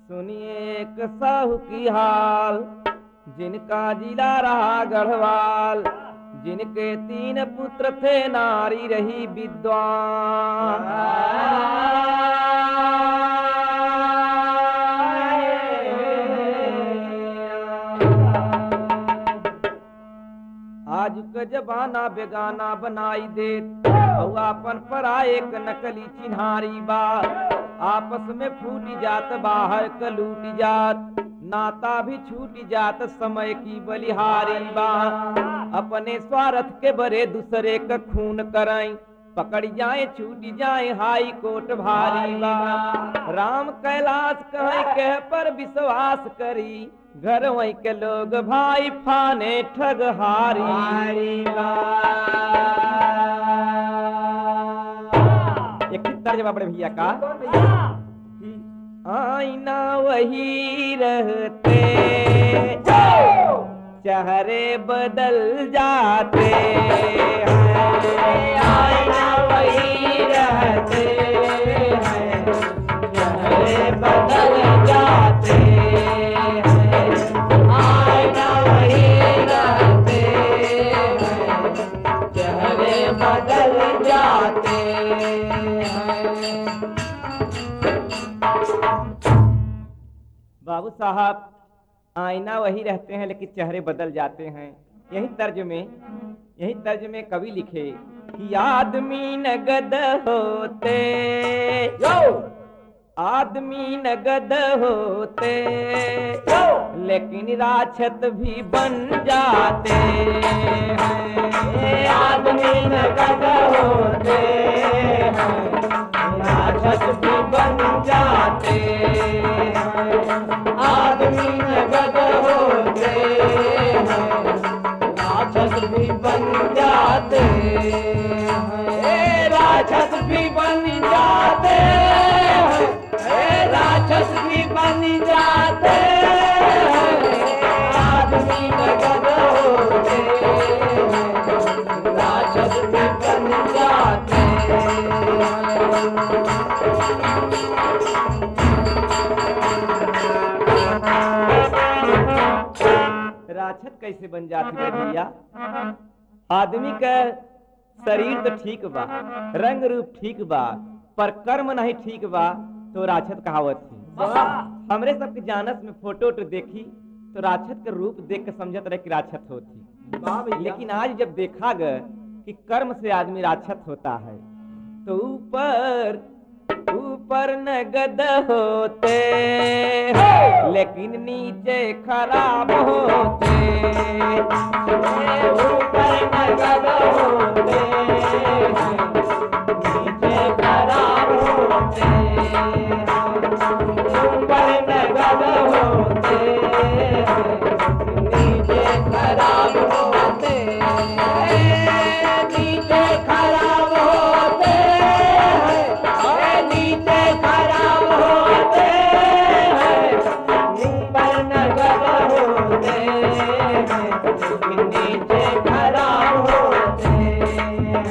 सुनिए एक साहू की हाल, जिनका जिला रहा गढ़वाल, जिनके 3 पुत्र थे, नारी रही विद्वान। आज का जमाना बेगाना बनाई दे, अपन परा एक नकली चिन्हारी बा, आपस में फूटी जात, बाहर क लूटी जात, नाता भी छूटी जात, समय की बलिहारी बा। अपने स्वार्थ के बरे दूसरे का खून कराई, पकड़ जाए छूट जाए, हाई कोर्ट भारी बा। राम कैलाश कहे कह पर विश्वास करी, घर वहीं के लोग भाई फाने ठग हारी बा। एक तर्जमा बड़े भैया का, आईना वही रहते, चेहरे बदल जाते हैं। आईना वही रहते हैं, चेहरे बदल जाते हैं। आईना वही रहते हैं, चेहरे बदल जाते हैं। बाबू साहब, आईना वही रहते हैं लेकिन चेहरे बदल जाते हैं। यही तर्ज में कवि लिखे कि आदमी नगद होते, आदमी नगद होते, लेकिन राक्षस भी बन जाते हैं। आदमी नगद होते हैं, राक्षस भी बन जाते हैं। आदमी नगद होते हैं, राक्षस भी बन जाते हैं। राक्षस भी बन जाते हैं, राक्षस भी बन जाते हैं। आदमी नगद होते हैं, राक्षस भी बन जाते हैं। राक्षस कैसे बन जाती है भैया? आदमी का शरीर तो ठीक बा, रंग रूप ठीक बा, पर कर्म नहीं ठीक बा तो राक्षस कहावत थी। हमरे सबके जानस में फोटो देखी तो राक्षस का रूप देख के समझत रहे कि राक्षस होती, लेकिन आज जब देखा गया कि कर्म से आदमी राक्षस होता है तो ऊपर ऊपर नगद होते, लेकिन नीचे खराब होते। ऊपर नगद होते, नीचे खराब होते। ऊपर नगद होते, नीचे खराब होते। नीचे खराब होते, नीचे खराब होते हैं। ऊपर नगद होते हैं, नीचे खराब होते हैं।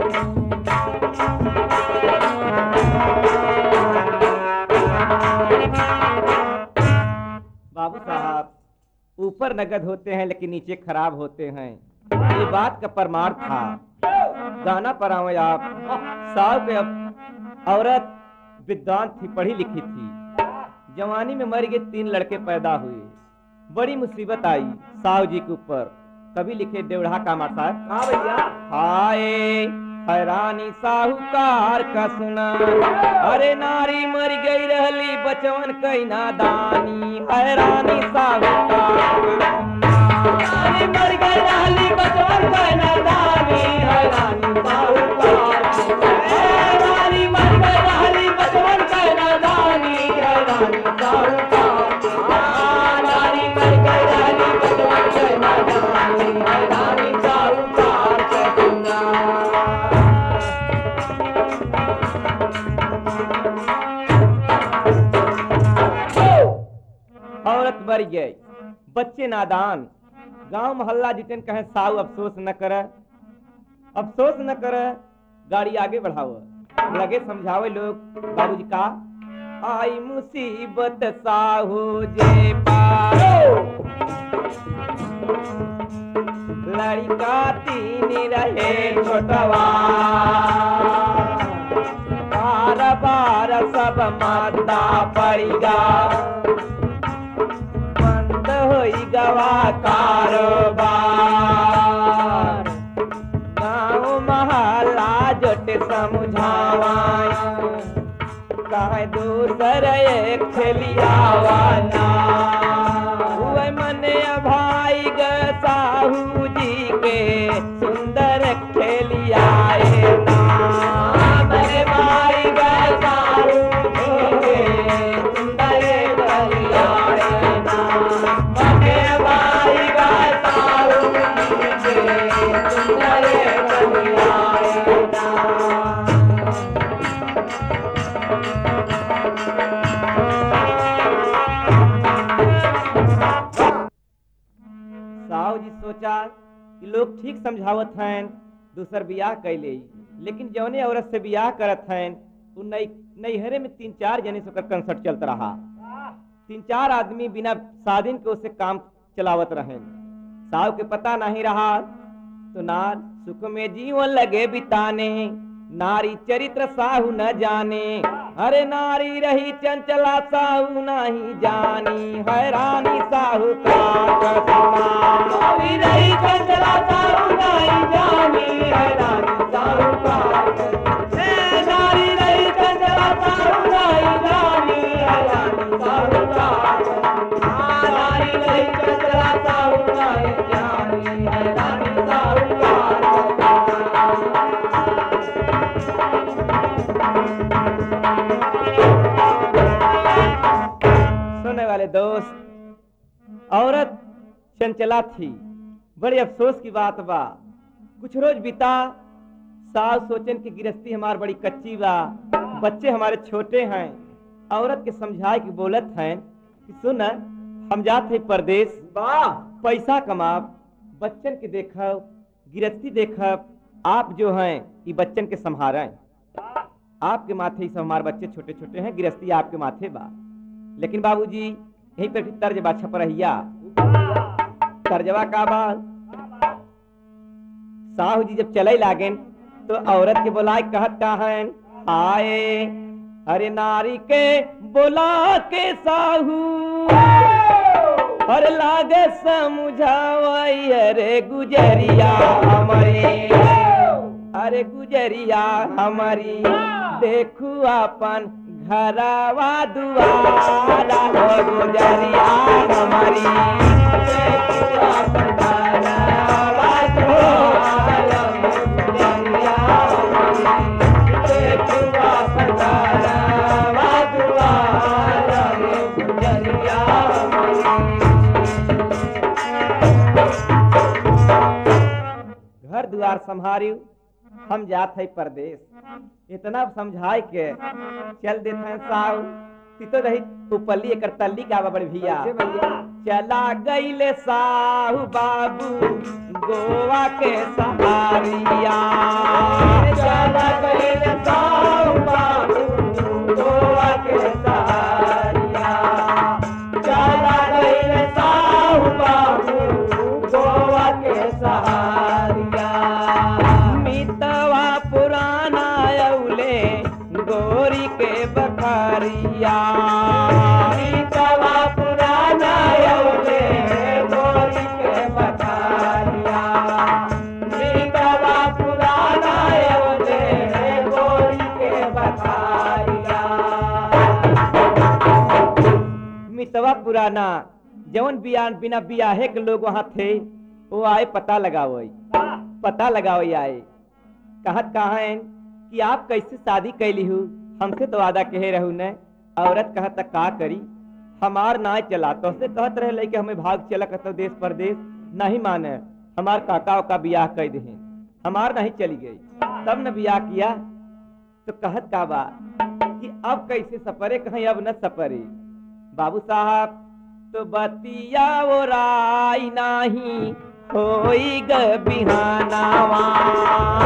बाबू साहब, ऊपर नगद होते हैं लेकिन नीचे खराब होते हैं, ये बात का प्रमाण था। गाना पर आओ आप। साहब के औरत विद्वान थी, पढ़ी लिखी थी, जवानी में मर गए, 3 लड़के पैदा हुए। बड़ी मुसीबत आई साहू जी के ऊपर। कभी लिखे देवढ़ा कामा साहब, हाँ भैया, हाय हैरानी साहूकार का सुना, अरे नारी मर गई रहली बचवन कई नादानी। हैरानी साहूकार का सुना, नारी मर गई रहली बचवन कई नादानी। हैरानी साहूकार का सुना, नारी मर गई रहली बचवन कई नादानी। हैरानी साहूकार का सुना, नारी मर गई रहली बचवन कई नादानी। हैरानी साहूकार का सुना। औरत मर गई, बच्चे नादान, गांव मोहल्ला जितन कहे साहू अफसोस न करे, अफसोस न करे, गाड़ी आगे बढ़ाओ। लगे समझावे लोग, बाबूजी का आई मुसीबत साहू जे पार लड़का तीन रहे छोटवा बार बार सब माता पड़िगा बंद होई गवा कारोबार गाँव महला जोटे समझावाई कहे दूसर एक खेलियावाना हुए मने भाई ग साहू जी के सुंदर खेलियाए ना मेरे भाई ग साहू जी के सुंदर खेलियाए ना मेरे भाई ग साहू जी के सुंदर खेलियाए ना साहू जी सोचा कि लोग ठीक समझावत हैं दूसर बियाह कैले लेकिन जौने औरत से बियाह करत हैं वो नैहरे में 3-4 जने से ओकर कंसर्ट चलत रहा 3-4 आदमी बिना शादीन के उसे काम चलावत रहे साहू के पता नहीं रहा तो नार सुख में जीवन लगे बिताने नारी चरित्र साहू न जाने अरे नारी रही चंचला साहू नहीं जानी हैरानी साहू का कसमा नारी रही चंचला साहू नहीं जानी हैरानी साहू का नारी रही चंचला साहू नहीं जानी हैरानी साहू का नारी रही चंचला साहू नहीं जानी हैरानी साहू का सुनने वाले दोस्त औरत चंचला थी बड़ी अफसोस की बात बा कुछ रोज बिता सास सोचन की गिरस्ती हमार बड़ी कच्ची बा बच्चे हमारे छोटे हैं औरत के समझाए की बोलत हैं कि सुन हम जाते परदेश पैसा कमाब बच्चन के देखब गिरस्ती देखब आप जो हैं ये बच्चन के संभारें आपके माथे ही सब हमारे बच्चे छोटे छोटे हैं गिरस्ती आपके माथे बा लेकिन बाबूजी यहीं पर तर्ज बा छपरहिया तर्जवा का बा साहू जी जब चले लागेन तो औरत के बुलाए कहत कहें आए अरे नारी के बुला के साहू और लागे समझावाई अरे गुजरिया हमारी अरे गुजरिया हमारी देखू अपन घरवा दुआरा हो गुजरिया हमारी देखू अपन घरवा दुआरा गुजरिया हमारी देखू अपन घरवा दुआरा गुजरिया घर द्वार संभारियो हम जात है परदेश इतना समझाए के चल देते हैं साहू तो रही उपली एक तल्ली का बड़ भैया चला गईले साहू बाबू गोवा के सहारिया चला गईले साहू बाबू गोवा के सहारिया चला गईले साहू बाबू गोवा के सहारिया मितवा पुराना अउले गोरी के बखारिया मितवा पुराना अउले गोरी के बखारिया मितवा पुराना अउले गोरी के बखारिया मितवा पुराना जौन बिना बियाहे के लोग वहां थे वो आए पता लगाओ आए कहत कहा कि आप कैसे शादी कैली हूँ हमसे तो वादा कहे रहू न औरत कहत का करी हमार ना चला तो से कहत रहे लेके हमें भाग चला कहते देश परदेश नहीं माने हमार काका का बियाह कह दे हमार नहीं चली गई तब न बियाह किया तो कहत का बा कि अब कैसे सपरे कहीं अब न सपरे बाबू साहब तो बतिया वो राई नहीं होई ग बिहानावा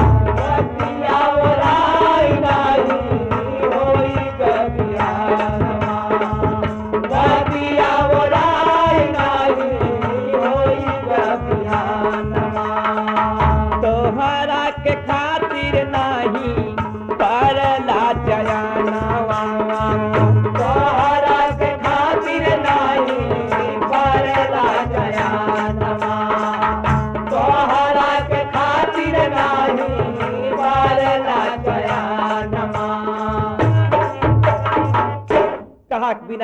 बतिया वो राई नहीं होई ग बिहानावा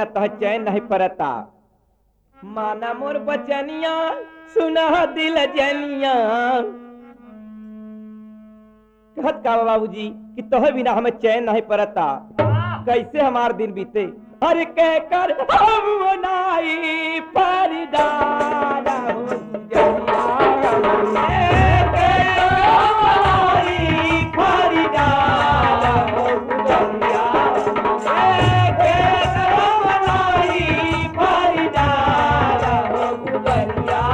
बिना तह चैन नहीं परता। माना मोर बचनिया सुना दिल जनिया। कहत का बाबूजी कि तोह बिना हमें चैन नहीं परता, कैसे हमार दिन बीते। अरे कह कर हम नाई परिदारा हो गुजरिया, परिदारा हो गुजरिया, परिदारा हो गुजरिया।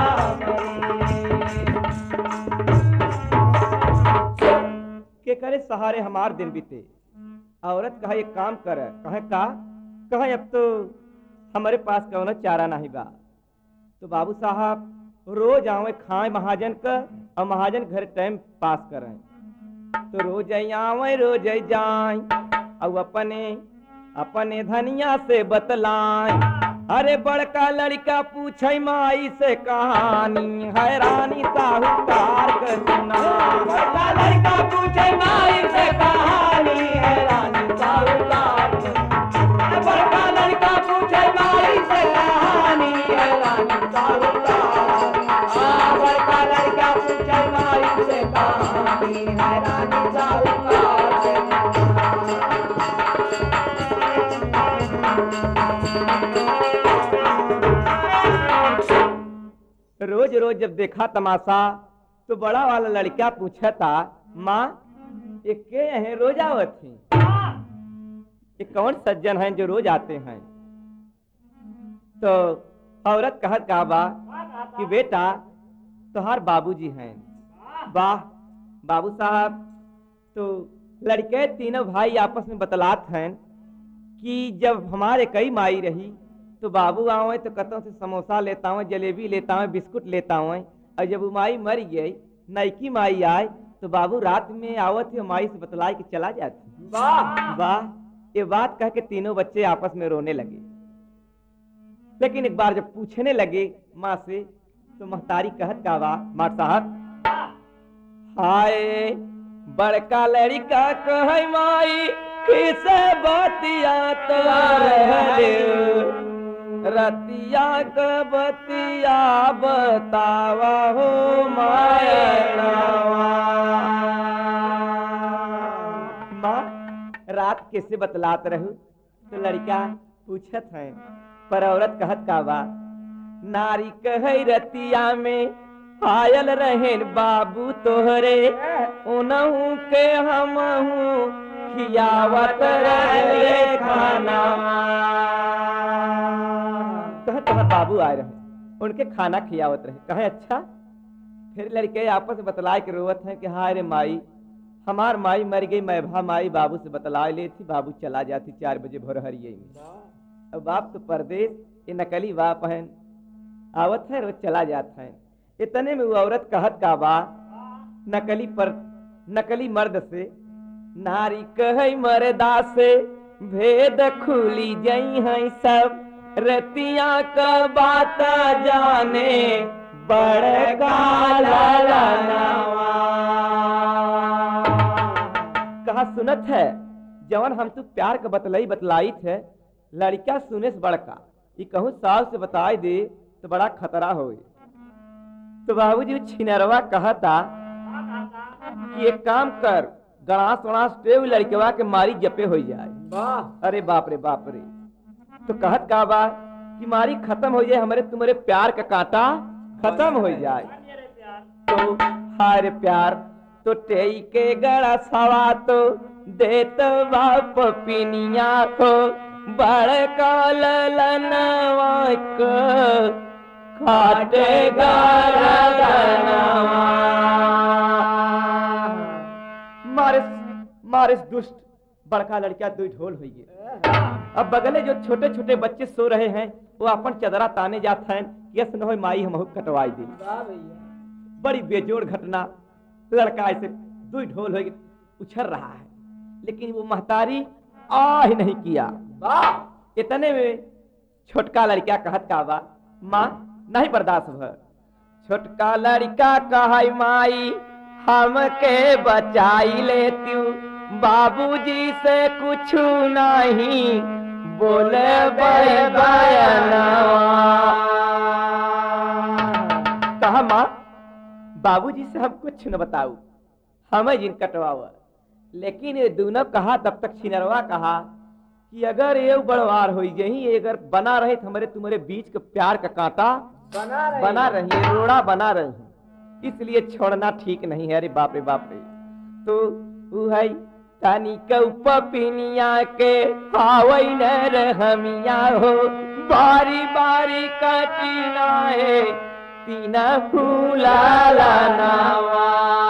के करे सहारे हमार दिन बीते। औरत कहा एक काम कर, कहे अब तो हमारे पास कौनो चारा नहीं बा। तो बाबू साहब रोज आवे खाए महाजन का और महाजन घर टाइम पास करें। तो रोज आवे रोज जाए और अपने धनिया से बतलाए। अरे बड़का लड़का पूछे माई से कहानी, हैरानी साहूकार का सुना। बड़का लड़का पूछे माई से कहानी, हैरानी साहूकार। बड़का लड़का पूछे माई से कहानी, हैरानी साहूकार। बड़का लड़का पूछे माई से कहानी, हैरानी साहूकार। रोज रोज जब देखा तमाशा तो बड़ा वाला लड़का पूछा था, माँ ये के हैं रोज आवत थी, ये कौन सज्जन हैं जो रोज आते हैं। तो औरत कहत का बा कि बेटा तुम्हार बाबूजी हैं। वाह बाबू साहब। तो लड़के तीनों भाई आपस में बतलात हैं कि जब हमारे कई माई रही तो बाबू आवे तो कतों से समोसा लेता हूँ, जलेबी लेता हूँ, बिस्कुट लेता हूँ। और जब वो माई मर गई, नईकी माई आए तो बाबू रात में आवत ही माई से बतलाए कि चला जाती। वाह वाह। ये बात कह के तीनों बच्चे आपस में रोने लगे। लेकिन एक बार जब पूछने लगे माँ से तो महतारी कहत का बा, माँ साहब हाय बड़का लड़का कहे माई किसे बतिया तो रतिया क बतिया बतावा हो मायनावा। माँ रात कैसे बतलात रहू। तो लड़का पूछत है पर औरत कहत का बा, नारी कहे रतिया में आयल रहे बाबू तोहरे, उनहू के हमहू खियावत रहे खाना। कहे बाबू आए रहे, उनके खाना खियावत रहे। कहे अच्छा। फिर लड़के आपस में बतलाए के रोवत है कि हाँ रे माई हमार माई मर गई, मैं भा माई बाबू से बतला ले थी, बाबू चला जाती 4 बजे भोर हरिये में। अब बाप तो परदेश, ये नकली बाप है, आवत है रोज चला जाता है। इतने में वो औरत कहत का बा नकली मर्द से, नारी कहे मर्दा से भेद खुली जई है सब, रतिया का बात जाने बड़का ललनवा। कहा सुनत है जवन हम तू प्यार का बतलाई थे, लड़का सुने से बड़का ये कहूँ सास से बताई दे तो बड़ा खतरा हो। तो बाबूजी छिनरवा कहता कि एक काम कर, गणास वणास टेव लड़केवा के मारी जपे हो जाए। अरे बाप रे। तो कहत का बा कि मारी खत्म हो जाए, हमारे तुम्हारे प्यार का कांटा खत्म हो जाए। तो हारे प्यार तो टेई के गड़ा सवा तो देत बाप पिनिया को, बड़का ललनवा को काटेगा रगनवा। मारिस दुष्ट बड़का लड़का दो ढोल हो गए। अब बगले जो छोटे छोटे बच्चे सो रहे हैं वो अपन चदरा ताने जाता है, यस न हो माई हम कटवाई दे। बड़ी बेजोड़ घटना। लड़का ऐसे दो ढोल हो उछल रहा है, लेकिन वो महतारी आ ही नहीं किया। इतने में छोटका लड़का कहत का बा, माँ नहीं बर्दाश्त भ। छोटका लड़का कहे माई हमके बचाई लेती, बाबूजी से कुछ नहीं बोले बयानवा। कहा माँ बाबूजी से हम कुछ न बताऊ, हमें जिन कटवाओ। लेकिन ये दोनों कहा तब तक छिनरवा कहा कि अगर ये बड़वार हो यही अगर बना रहे हमारे तुम्हारे बीच का प्यार का कांटा बना रही रोड़ा बना रही, इसलिए छोड़ना ठीक नहीं है। अरे बाप रे बाप रे। तो वो है तानी कपिनिया के हावई न रहमिया हो, बारी बारी कटीना है तीना फूला नावा।